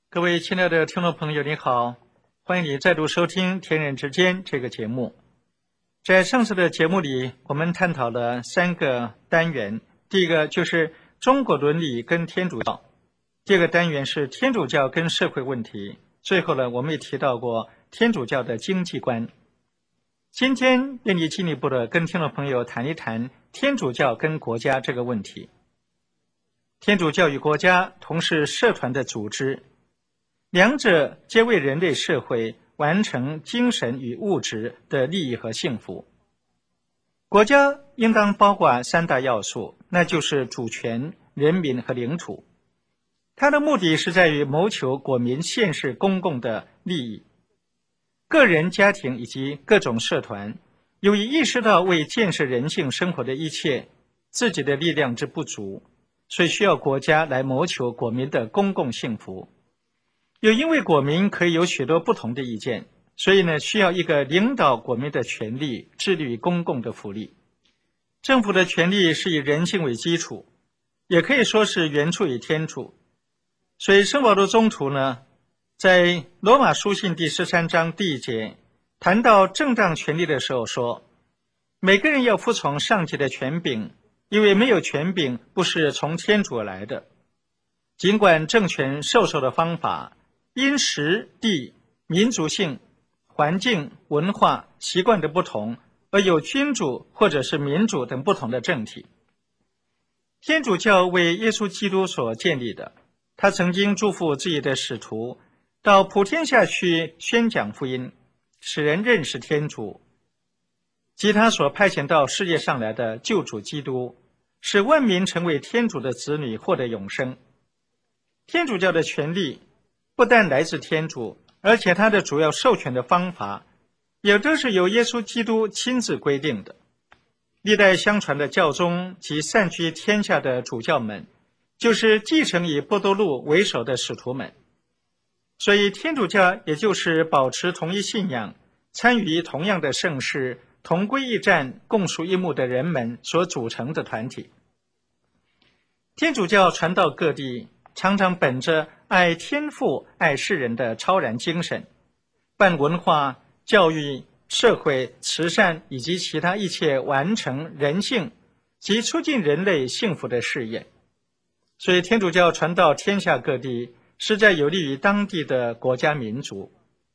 各位亲爱的听众朋友，你好，欢迎你再度收听《天人之间》这个节目。在上次的节目里，我们探讨了3个单元。第一个就是中国伦理跟天主教，第二个单元是天主教跟社会问题，最后呢，我们也提到过天主教的经济观。今天愿意进一步的跟听众朋友谈一谈天主教跟国家这个问题。天主教与国家同是社团的组织，两者皆为人类社会完成精神与物质的利益和幸福。国家应当包括3大要素，那就是主权、人民和领土。它的目的是在于谋求国民现世公共的利益。个人、家庭以及各种社团，由于意识到为建设人性生活的一切自己的力量之不足，所以需要国家来谋求国民的公共幸福。又因为国民可以有许多不同的意见，所以呢，需要一个领导国民的权力，致力于公共的福利。政府的权力是以人性为基础，也可以说是原处于天主。所以圣保罗宗徒呢，在罗马书信第13章第1节谈到正当权力的时候说，每个人要服从上级的权柄，因为没有权柄不是从天主而来的。尽管政权授受的方法因时地、民族性、环境、文化、习惯的不同，而有君主或者是民主等不同的政体。天主教为耶稣基督所建立的，他曾经嘱咐自己的使徒到普天下去宣讲福音，使人认识天主，即他所派遣到世界上来的救主基督，使万民成为天主的子女，获得永生。天主教的权利不但来自天主，而且它的主要授权的方法也都是由耶稣基督亲自规定的。历代相传的教宗及散居天下的主教们，就是继承以波多禄为首的使徒们。所以天主教也就是保持同一信仰，参与同样的盛事，同归一战，共属一目的人们所组成的团体。天主教传到各地，常常本着爱天父、爱世人的超然精神，办文化、教育、社会、慈善以及其他一切完成人性及促进人类幸福的事业。所以天主教传到天下各地，实在有利于当地的国家民族。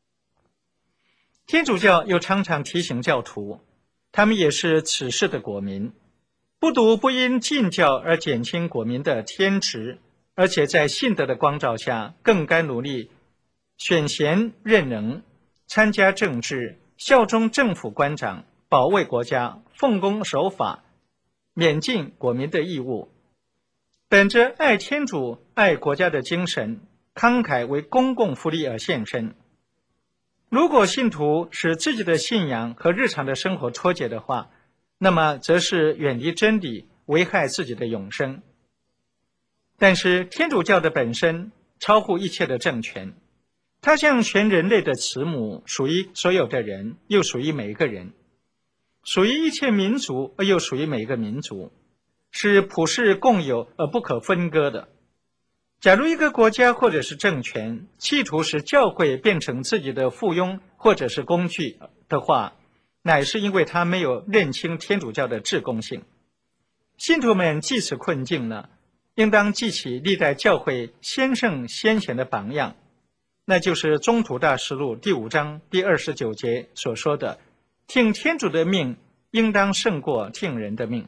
天主教又常常提醒教徒，他们也是此世的国民，不独不因禁教而减轻国民的天职，而且在信德的光照下，更该努力选贤任能，参加政治，效忠政府官长，保卫国家，奉公守法，免尽国民的义务。本着爱天主、爱国家的精神，慷慨为公共福利而献身。如果信徒使自己的信仰和日常的生活脱节的话，那么则是远离真理，危害自己的永生。但是天主教的本身超乎一切的政权，它像全人类的慈母，属于所有的人，又属于每一个人，属于一切民族，而又属于每一个民族，是普世共有而不可分割的。假如一个国家或者是政权企图使教会变成自己的附庸或者是工具的话，乃是因为他没有认清天主教的至公性。信徒们济此困境呢，应当记起历代教会先圣先贤的榜样，那就是宗徒大事录第5章第29节所说的，听天主的命应当胜过听人的命。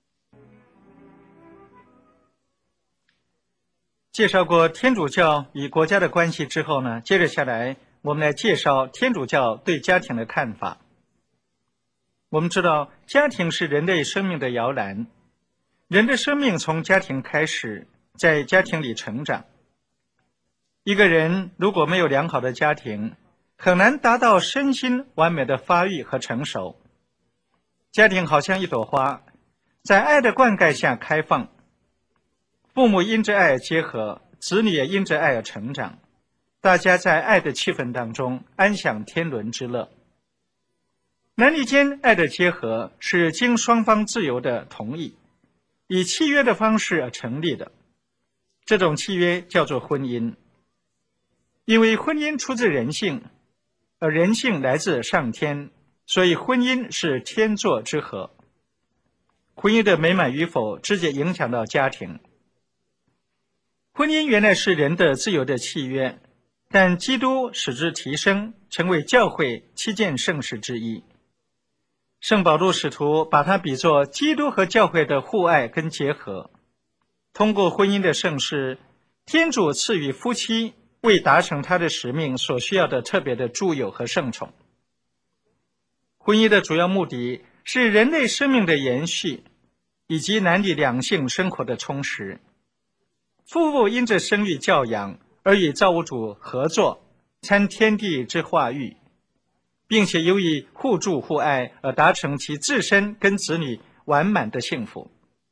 介绍过天主教与国家的关系之后呢，接着下来我们来介绍天主教对家庭的看法。我们知道家庭是人类生命的摇篮，人的生命从家庭开始，在家庭里成长。一个人如果没有良好的家庭，很难达到身心完美的发育和成熟。家庭好像一朵花，在爱的灌溉下开放，父母因着爱而结合，子女也因着爱而成长，大家在爱的气氛当中安享天伦之乐。男女间爱的结合是经双方自由的同意，以契约的方式而成立的，这种契约叫做婚姻。 因为婚姻出自人性，而人性来自上天，所以婚姻是天作之合。婚姻的美满与否直接影响到家庭。婚姻原来是人的自由的契约，但基督使之提升，成为教会7件圣事之一。圣保禄使徒把它比作基督和教会的互爱跟结合。通过婚姻的圣事，天主赐予夫妻为达成他的使命所需要的特别的助佑和圣宠。婚姻的主要目的是人类生命的延续，以及男女两性生活的充实。夫妇因着生育教养而与造物主合作，参天地之化育，并且由于互助互爱而达成其自身跟子女完满的幸福。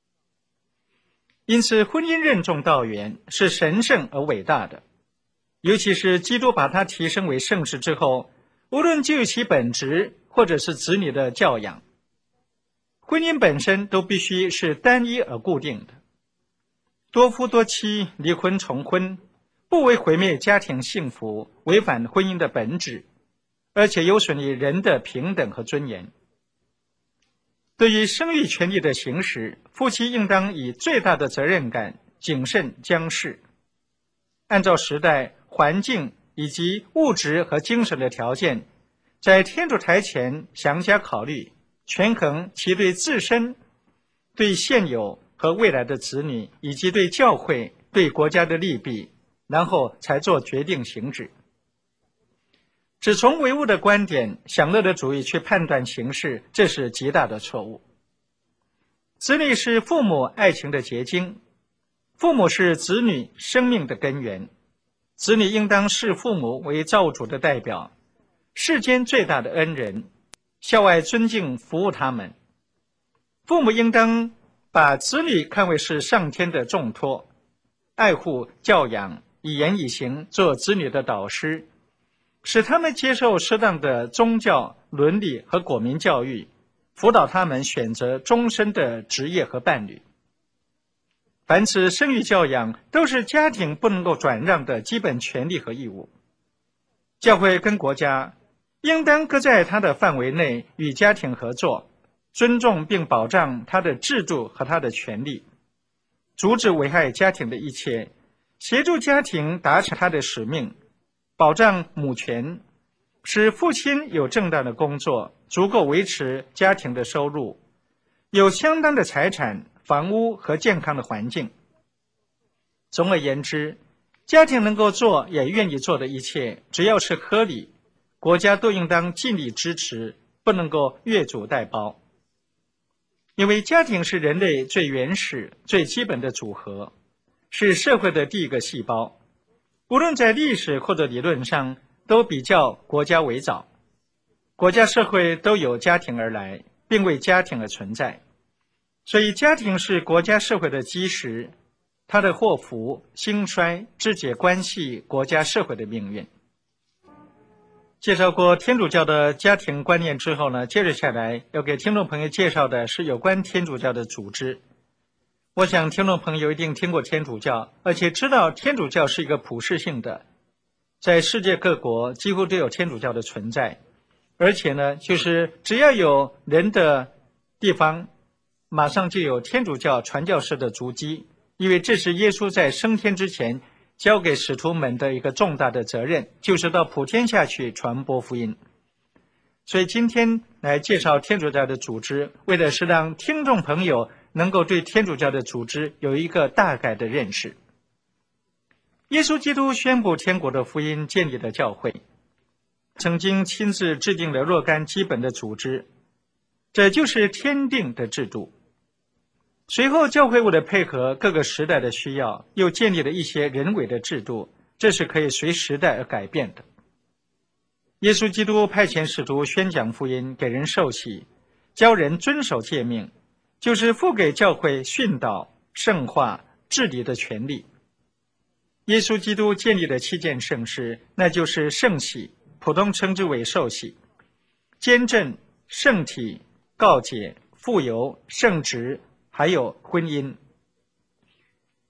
因此，婚姻任重道远，是神圣而伟大的。尤其是基督把它提升为圣事之后，无论就其本质或者是子女的教养，婚姻本身都必须是单一而固定的。多夫多妻、离婚重婚，不为毁灭家庭幸福，违反婚姻的本质，而且有损于人的平等和尊严。对于生育权利的行使，夫妻应当以最大的责任感谨慎将事，按照时代、环境以及物质和精神的条件，在天主台前详加考虑，权衡其对自身、对现有和未来的子女，以及对教会、对国家的利弊，然后才做决定行止。只从唯物的观点、享乐的主义去判断形势，这是极大的错误。子女是父母爱情的结晶，父母是子女生命的根源，子女应当视父母为造物主的代表，世间最大的恩人，孝爱尊敬服务他们。父母应当把子女看为是上天的重托，爱护教养，以言以行做子女的导师，使他们接受适当的宗教、伦理和国民教育，辅导他们选择终身的职业和伴侣。凡此生育教养都是家庭不能够转让的基本权利和义务。教会跟国家应当各在它的范围内与家庭合作，尊重并保障它的制度和它的权利，阻止危害家庭的一切，协助家庭达成它的使命，保障母权，使父亲有正当的工作，足够维持家庭的收入，有相当的财产、房屋和健康的环境。总而言之，家庭能够做也愿意做的一切，只要是合理，国家都应当尽力支持，不能够越俎代庖。因为家庭是人类最原始、最基本的组合，是社会的第一个细胞。无论在历史或者理论上，都比较国家为早。国家社会都由家庭而来，并为家庭而存在。所以家庭是国家社会的基石，它的祸福、兴衰直接关系国家社会的命运。介绍过天主教的家庭观念之后呢，接着下来要给听众朋友介绍的是有关天主教的组织。我想听众朋友一定听过天主教，而且知道天主教是一个普世性的，在世界各国几乎都有天主教的存在，而且呢，就是只要有人的地方，马上就有天主教传教士的足迹，因为这是耶稣在升天之前交给使徒们的一个重大的责任，就是到普天下去传播福音。所以今天来介绍天主教的组织，为的是让听众朋友能够对天主教的组织有一个大概的认识。耶稣基督宣布天国的福音，建立了教会，曾经亲自制定了若干基本的组织，这就是天定的制度。随后教会为了配合各个时代的需要，又建立了一些人为的制度，这是可以随时代而改变的。耶稣基督派遣使徒宣讲福音，给人受洗，教人遵守诫命，就是赋给教会训导、圣化、治理的权利。耶稣基督建立了7件圣事，那就是圣洗，普通称之为受洗；坚振、圣体、告解、傅油、圣职，还有婚姻。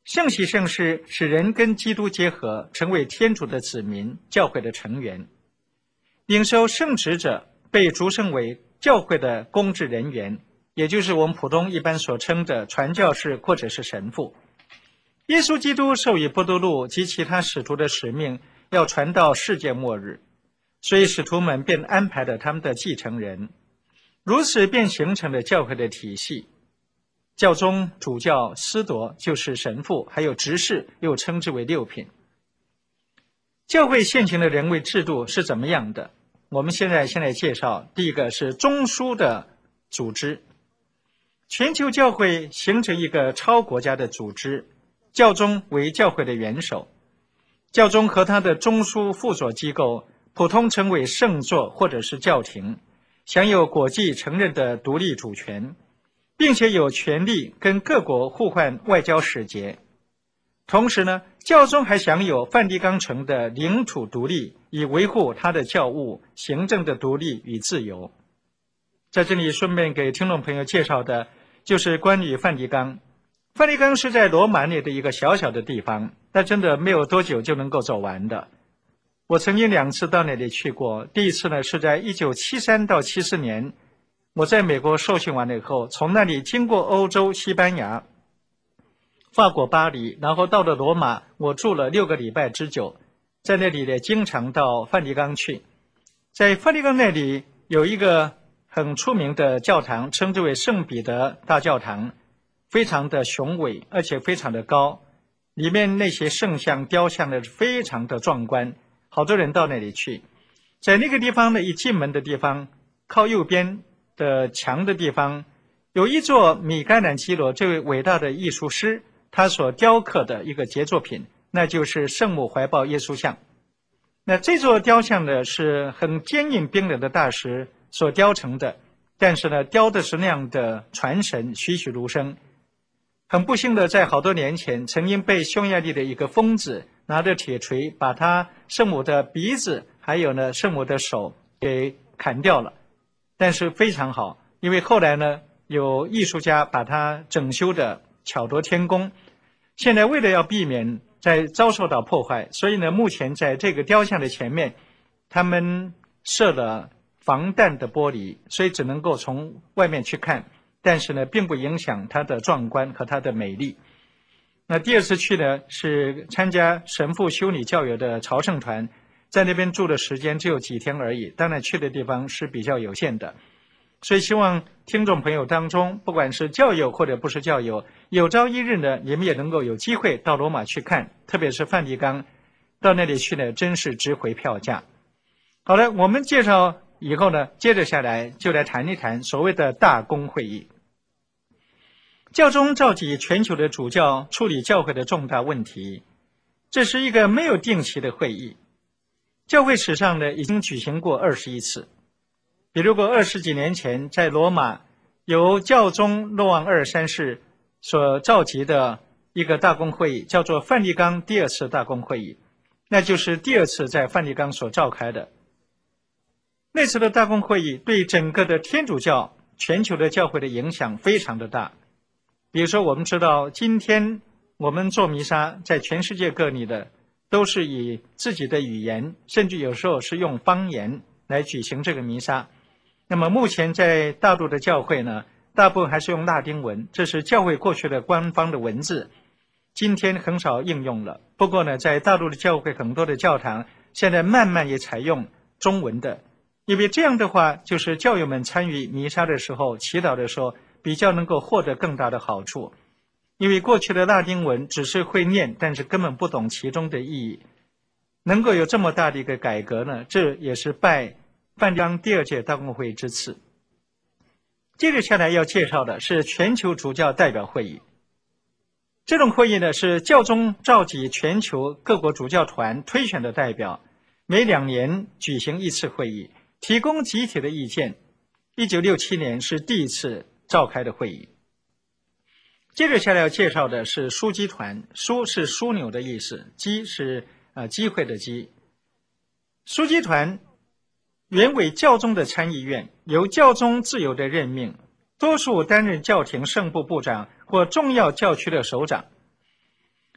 圣洗圣事使人跟基督结合，成为天主的子民，教会的成员。领受圣职者被擢升为教会的公职人员，也就是我们普通一般所称的传教士或者是神父。耶稣基督授予伯多禄及其他使徒的使命，要传到世界末日，所以使徒们便安排了他们的继承人，如此便形成了教会的体系。教宗、主教、司铎就是神父，还有执事，又称之为六品。教会现行的人位制度是怎么样的？我们现在先来介绍。第一个是中枢的组织。全球教会形成一个超国家的组织，教宗为教会的元首。教宗和他的中枢附属机构普通称为圣座或者是教廷，享有国际承认的独立主权，并且有权利跟各国互换外交使节。同时呢，教宗还享有梵蒂冈城的领土独立，以维护他的教务行政的独立与自由。在这里顺便给听众朋友介绍的就是关于梵蒂冈。梵蒂冈是在罗马内的一个小小的地方，但真的没有多久就能够走完的。我曾经2次到那里去过，第一次呢是在1973到74年，我在美国受训完了以后，从那里经过欧洲、西班牙、法国巴黎，然后到了罗马，我住了6个礼拜之久，在那里呢经常到梵蒂冈去。在梵蒂冈那里有一个很出名的教堂，称之为圣彼得大教堂，非常的雄伟，而且非常的高，里面那些圣像雕像呢非常的壮观，好多人到那里去。在那个地方呢，一进门的地方，靠右边的墙的地方，有一座米开朗基罗这位伟大的艺术师他所雕刻的一个杰作品，那就是圣母怀抱耶稣像。那这座雕像呢是很坚硬冰冷的大石所雕成的，但是呢雕的是那样的传神，栩栩如生。很不幸的，在好多年前曾经被匈牙利的一个疯子拿着铁锤把他圣母的鼻子还有呢圣母的手给砍掉了，但是非常好，因为后来呢有艺术家把它整修的巧夺天工。现在为了要避免再遭受到破坏，所以呢目前在这个雕像的前面他们设了防弹的玻璃，所以只能够从外面去看，但是呢并不影响它的壮观和它的美丽。那第2次去呢是参加神父修女教友的朝圣团，在那边住的时间只有几天而已，当然去的地方是比较有限的。所以希望听众朋友当中，不管是教友或者不是教友，有朝一日呢你们也能够有机会到罗马去看，特别是梵蒂冈，到那里去呢真是值回票价。好了，我们介绍以后呢，接着下来就来谈一谈所谓的大公会议。教宗召集全球的主教处理教会的重大问题，这是一个没有定期的会议。教会史上呢已经举行过21次，比如过20几年前在罗马由教宗若望23世所召集的一个大公会议，叫做梵蒂冈第2次大公会议，那就是第2次在梵蒂冈所召开的。那次的大公会议对整个的天主教全球的教会的影响非常的大。比如说我们知道今天我们做弥撒在全世界各地的都是以自己的语言，甚至有时候是用方言来举行这个弥撒。那么目前在大陆的教会呢，大部分还是用拉丁文，这是教会过去的官方的文字，今天很少应用了。不过呢，在大陆的教会很多的教堂现在慢慢也采用中文的，因为这样的话就是教友们参与弥撒的时候祈祷的时候比较能够获得更大的好处。因为过去的拉丁文只是会念，但是根本不懂其中的意义。能够有这么大的一个改革呢，这也是拜梵蒂冈第2届大公会议之赐。接着下来要介绍的是全球主教代表会议。这种会议呢是教宗召集全球各国主教团推选的代表，每2年举行1次会议，提供集体的意见。1967年是第1次召开的会议。接着下来要介绍的是枢机团，枢是枢纽的意思，机是机会的机。枢机团原为教宗的参议院，由教宗自由的任命，多数担任教廷圣部部长或重要教区的首长。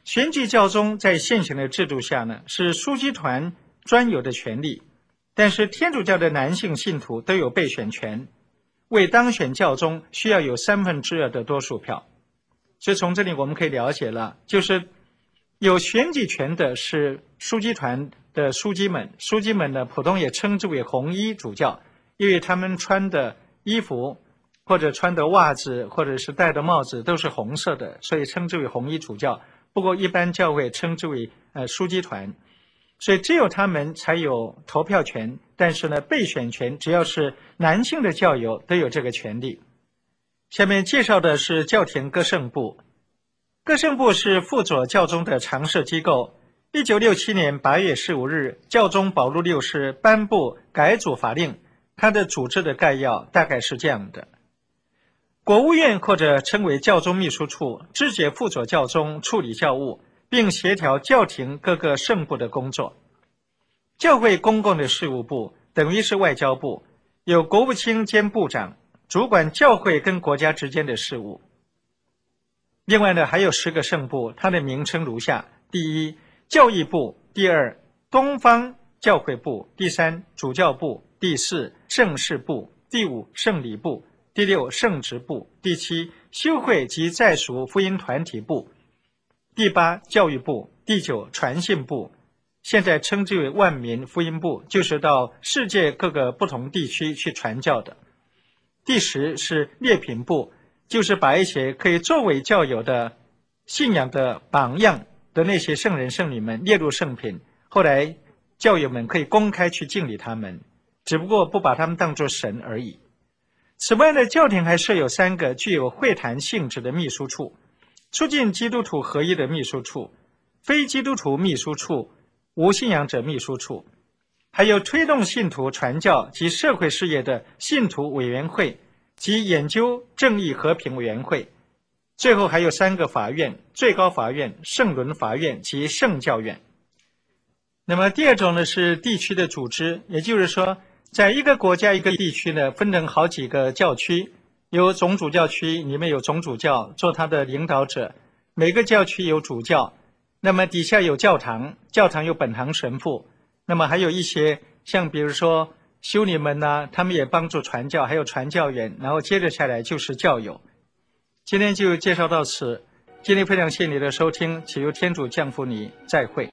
选举教宗在现行的制度下呢，是枢机团专有的权利，但是天主教的男性信徒都有备选权，为当选教宗需要有2/3的多数票。所以从这里我们可以了解了，就是有选举权的是枢机团的枢机们，枢机们呢普通也称之为红衣主教，因为他们穿的衣服或者穿的袜子或者是戴的帽子都是红色的，所以称之为红衣主教。不过一般教会称之为枢机团，所以只有他们才有投票权，但是呢备选权只要是男性的教友都有这个权利。下面介绍的是教廷歌圣部。歌圣部是辅佐教宗的常设机构。1967年8月15日，教宗保禄6世颁布改组法令，它的组织的概要大概是这样的：国务院或者称为教宗秘书处，直接辅佐教宗处理教务，并协调教廷各个圣部的工作。教会公共的事务部等于是外交部，由国务卿兼部长，主管教会跟国家之间的事务。另外呢，还有10个圣部，它的名称如下：第一，教义部；第二，东方教会部；第三，主教部；第四，圣事部；第五，圣礼部；第六，圣职部；第七，修会及在属福音团体部；第八，教育部；第九，传信部，现在称之为万民福音部，就是到世界各个不同地区去传教的。第10是列品部，就是把一些可以作为教友的信仰的榜样的那些圣人圣女们列入圣品，后来教友们可以公开去敬礼他们，只不过不把他们当作神而已。此外呢，教廷还设有3个具有会谈性质的秘书处：促进基督徒合一的秘书处、非基督徒秘书处、无信仰者秘书处，还有推动信徒传教及社会事业的信徒委员会及研究正义和平委员会。最后还有3个法院：最高法院、圣伦法院及圣教院。那么第二种呢是地区的组织，也就是说在一个国家一个地区呢分成好几个教区，有总主教区，里面有总主教做他的领导者，每个教区有主教，那么底下有教堂，教堂有本堂神父，那么还有一些像比如说修女们呢，他们也帮助传教，还有传教员，然后接着下来就是教友。今天就介绍到此，今天非常谢谢你的收听，祈求天主降福你，再会。